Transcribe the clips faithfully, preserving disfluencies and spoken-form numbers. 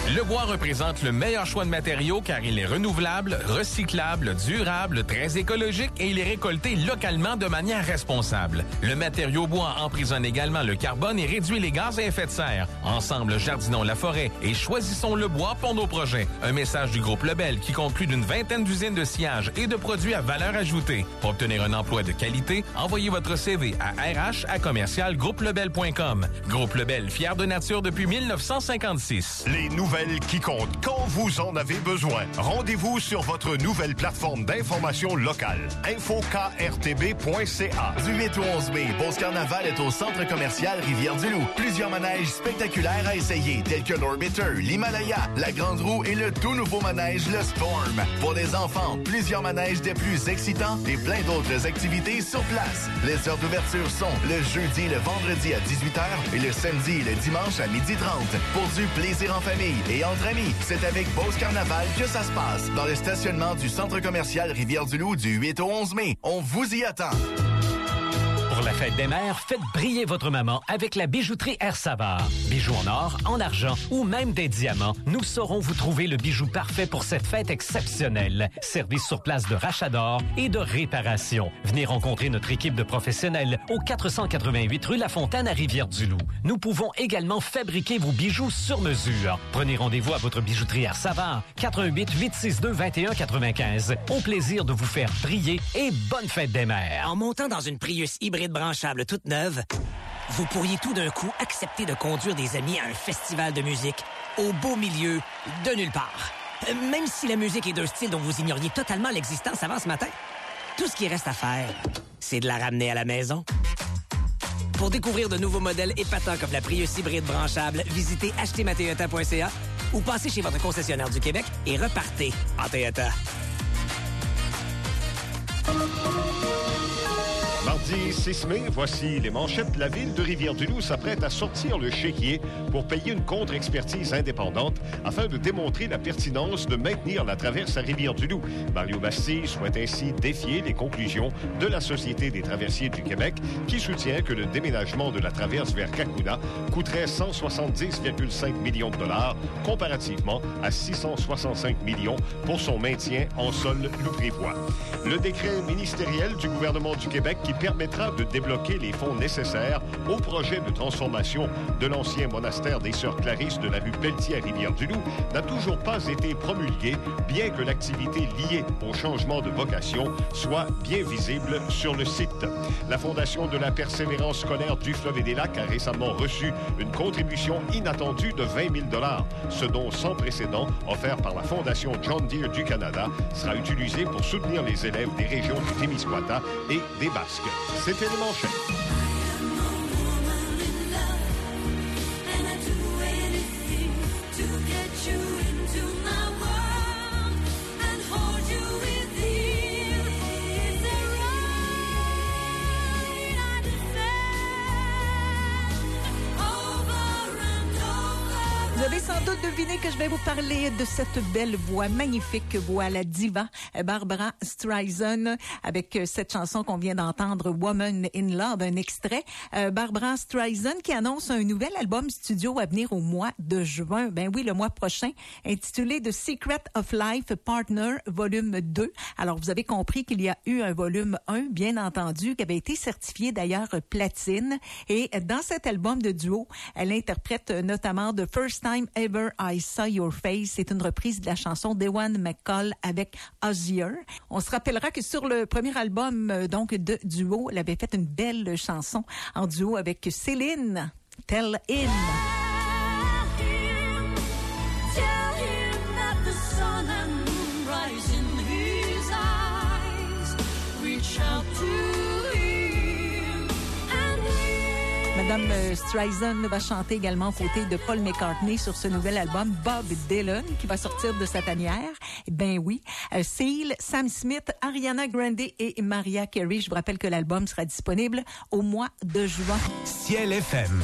Le bois représente le meilleur choix de matériaux car il est renouvelable, recyclable, durable, très écologique et il est récolté localement de manière responsable. Le matériau bois emprisonne également le carbone et réduit les gaz à effet de serre. Ensemble, jardinons la forêt et choisissons le bois pour nos projets. Un message du groupe Lebel qui compte plus d'une vingtaine d'usines de sciage et de produits à valeur ajoutée. Pour obtenir un emploi de qualité, envoyez votre C V à R H à commercial groupe lebel point com. Groupe Lebel, fier de nature depuis mille neuf cent cinquante-six. Les nouvelles qui comptent quand vous en avez besoin. Rendez-vous sur votre nouvelle plateforme d'information locale. info k r t b point c a. Du huit au onze mai, Beauce Carnaval est au centre commercial Rivière-du-Loup. Plusieurs manèges spectaculaires à essayer, tels que l'Orbiter, l'Himalaya, la Grande Roue et le tout nouveau manège, le Storm. Pour les enfants, plusieurs manèges des plus excitants et plein d'autres activités sur place. Les heures d'ouverture sont le jeudi et le vendredi à dix-huit heures et le samedi et le dimanche à midi trente. Pour du plaisir en famille et entre amis, c'est avec Beauce Carnaval que ça se passe dans le stationnement du centre commercial Rivière-du-Loup du huit au onze mai. On vous y attend. Pour la fête des mères, faites briller votre maman avec la bijouterie Air Savard. Bijoux en or, en argent ou même des diamants, nous saurons vous trouver le bijou parfait pour cette fête exceptionnelle. Service sur place de rachat d'or et de réparation. Venez rencontrer notre équipe de professionnels au quatre cent quatre-vingt-huit rue La Fontaine à Rivière-du-Loup. Nous pouvons également fabriquer vos bijoux sur mesure. Prenez rendez-vous à votre bijouterie Air Savard, quatre un huit, huit six deux, vingt et un quatre-vingt-quinze. Au plaisir de vous faire briller et bonne fête des mères. En montant dans une Prius hybride branchable toute neuve, vous pourriez tout d'un coup accepter de conduire des amis à un festival de musique au beau milieu de nulle part. Euh, même si la musique est d'un style dont vous ignoriez totalement l'existence avant ce matin. Tout ce qui reste à faire, c'est de la ramener à la maison. Pour découvrir de nouveaux modèles épatants comme la Prius hybride branchable, visitez acheter ma toyota point c a ou passez chez votre concessionnaire du Québec et repartez en Toyota. Mardi six mai, voici les manchettes. La ville de Rivière-du-Loup s'apprête à sortir le chéquier pour payer une contre-expertise indépendante afin de démontrer la pertinence de maintenir la traverse à Rivière-du-Loup. Mario Bastille souhaite ainsi défier les conclusions de la Société des traversiers du Québec qui soutient que le déménagement de la traverse vers Cacouna coûterait cent soixante-dix virgule cinq millions de dollars comparativement à six cent soixante-cinq millions pour son maintien en sol louprivois. Le décret ministériel du gouvernement du Québec qui permettra de débloquer les fonds nécessaires au projet de transformation de l'ancien monastère des Sœurs Clarisses de la rue Pelletier à Rivière-du-Loup n'a toujours pas été promulgué, bien que l'activité liée au changement de vocation soit bien visible sur le site. La Fondation de la persévérance scolaire du Fleuve et des Lacs a récemment reçu une contribution inattendue de vingt mille dollars, ce dont sans précédent offert par la Fondation John Deere du Canada sera utilisé pour soutenir les élèves des régions du Témiscouata et des Basques. C'était les manchettes. Vous avez sans doute deviné que je vais vous parler de cette belle voix, magnifique voix, la diva Barbra Streisand, avec cette chanson qu'on vient d'entendre, Woman in Love, un extrait. Euh, Barbra Streisand qui annonce un nouvel album studio à venir au mois de juin, ben oui, le mois prochain, intitulé The Secret of Life Partner, volume deux. Alors, vous avez compris qu'il y a eu un volume un, bien entendu, qui avait été certifié d'ailleurs platine. Et dans cet album de duo, elle interprète notamment The First Time Ever I Saw Your Face. C'est une reprise de la chanson d'Ewan McCall avec Ozzier. On se rappellera que sur le premier album donc de duo, elle avait fait une belle chanson en duo avec Céline, Tell Him. Madame Streisand va chanter également aux côtés de Paul McCartney sur ce nouvel album Bob Dylan qui va sortir de sa tanière. Ben oui, euh, Seal, Sam Smith, Ariana Grande et Mariah Carey. Je vous rappelle que l'album sera disponible au mois de juin. Ciel F M.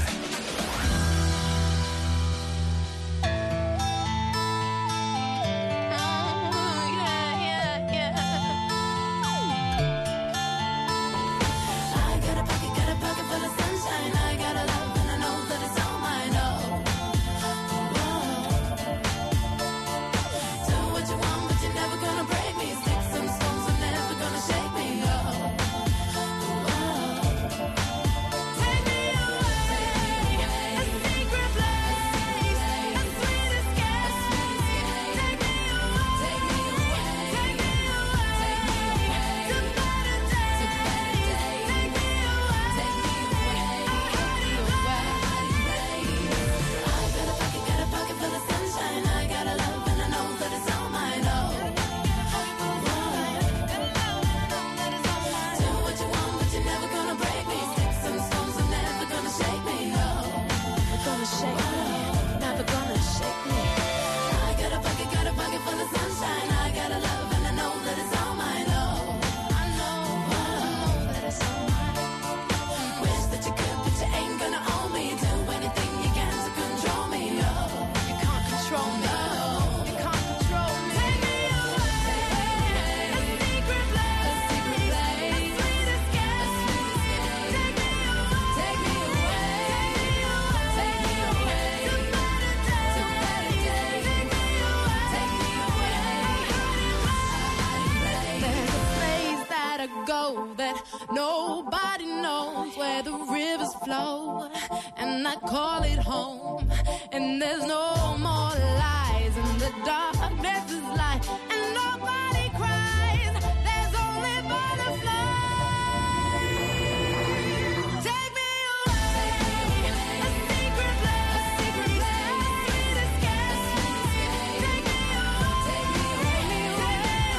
that nobody knows where the rivers flow, and I call it home. And there's no more lies, and the darkness is light, and nobody cries. There's only butterflies. Take me away, a secret love, a secret love, sweet escape. Take me away, take me away,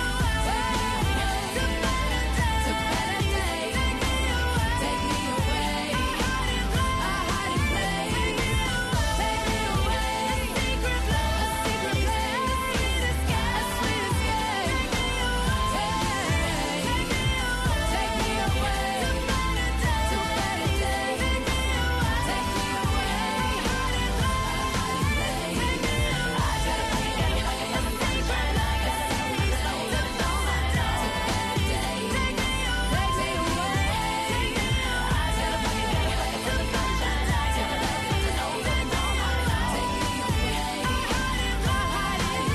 to better days, to better days. Take me away, take me away, a hiding place. Take me away, a secret love, a secret love, sweet escape, sweet escape. Take me away, take me away, to better days, to better days. Take me away, a hiding place. I gotta find it, like a sunshine, like a sunrise, to all my days, to better days. Take me away, take me away. I gotta find it, like a sunshine, like a sunrise, to all my days. Take me away, a hiding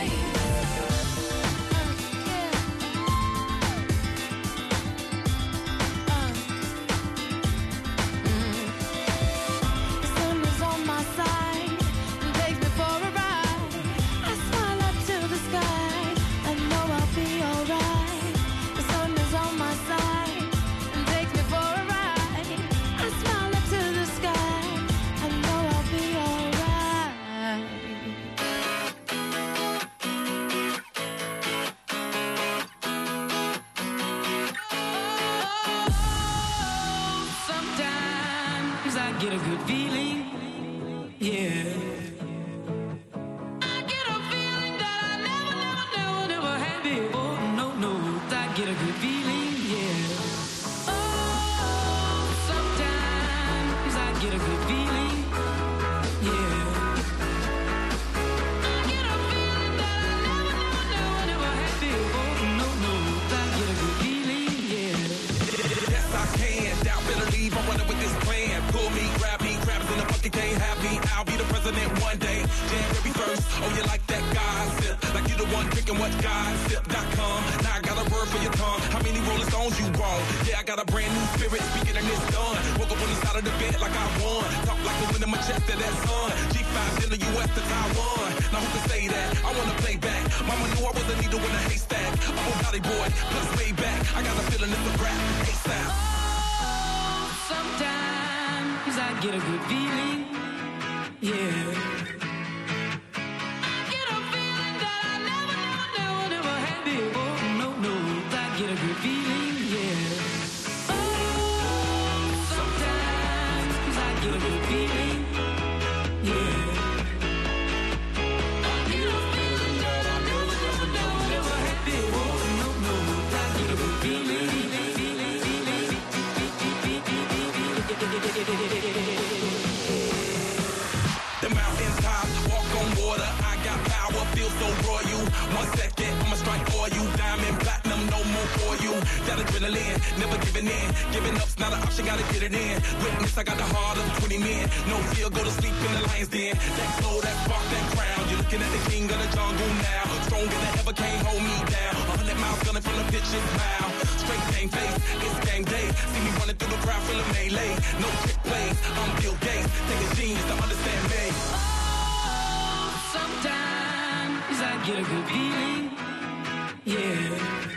The sun is on my side and takes me for a ride. I smile up to the sky, I know I'll be alright. The sun is on my side and takes me for a ride. I smile up to the sky, I know I'll be alright. Sometimes I get a good feeling, yeah. I get a feeling that I never, never, never, never had before. No, no, I get a good feeling, yeah. Oh, sometimes I get a good feeling, yeah. I get a feeling that I never, never, never, never had before. No, no, I get a good feeling, yeah. Yes, I can. Doubt, better leave. I'm running with this plan. Pull me, grab me, crabs in the bucket can't have me. I'll be the president one day. January first. Oh, you like that gossip? Like you the one drinking what gossip dot com. Now I got a word for your tongue. How many Rolling Stones you want? Yeah, I got a brand new spirit. Speaking and it's done. Woke up on the side of the bed like I won. Talk like the wind in my chest to that sun. G five in the U S to Taiwan. Now who can say that? I wanna play back. Mama knew I was a needle in a haystack. I'm a body boy, plus way back. I got a feeling it's a rap. ASAP. Oh, sometimes I get a good feeling, yeah. I get a feeling that I never, never, never, never had before. No, no, I get a good feeling, yeah. Oh, sometimes I get a good feeling, yeah. I get a feeling that I never, never, never, never had before. No, no, I get a good feeling, feeling, feeling, The mountain top, walk on water. I got power, feel so royal. One second, I'ma strike for you. Diamond, platinum, no more for you. That adrenaline, never giving in. Giving up's not an option, gotta get it in. Witness, I got the heart of twenty men. No fear, go to sleep in the lion's den. That glow, that spark, that crown. You're looking at the king of the jungle now. Stronger than ever, can't hold me down. A hundred miles gunning from the pitch's mile. Straight game face, it's game day. See me running through the crowd, feeling melee. No trick plays, I'm Bill Gates. Take a genius to understand me. Oh, sometimes I get a good feeling, yeah.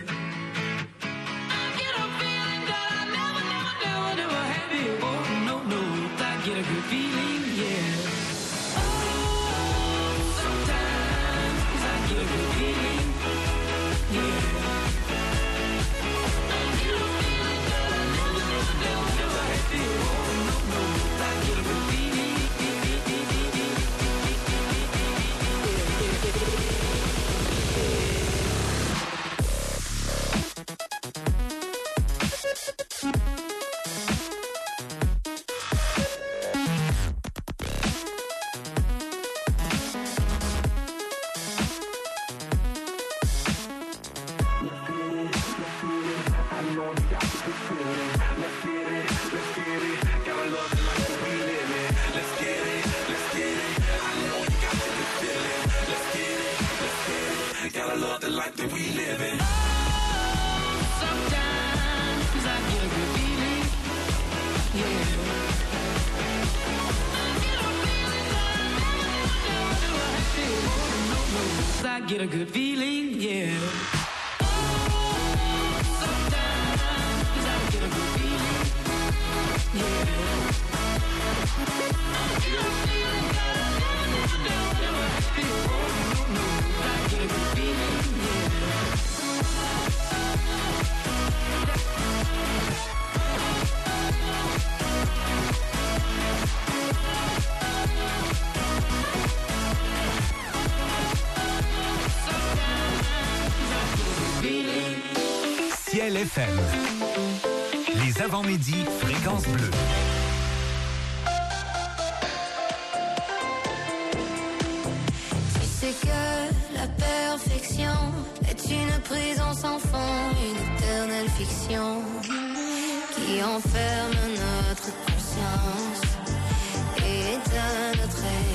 I get a feeling that I never, never, never, never had before. No, no, I get a good feeling, yeah. Oh, sometimes I get a good feeling, yeah. I get a feeling that I never, never, never, never had before. No, no, I get a good feeling. I get a good feeling, yeah. Ciel F M. Les avant-midi, fréquence bleue. Tu sais que la perfection est une prison sans fond, une éternelle fiction qui enferme notre conscience et éteint notre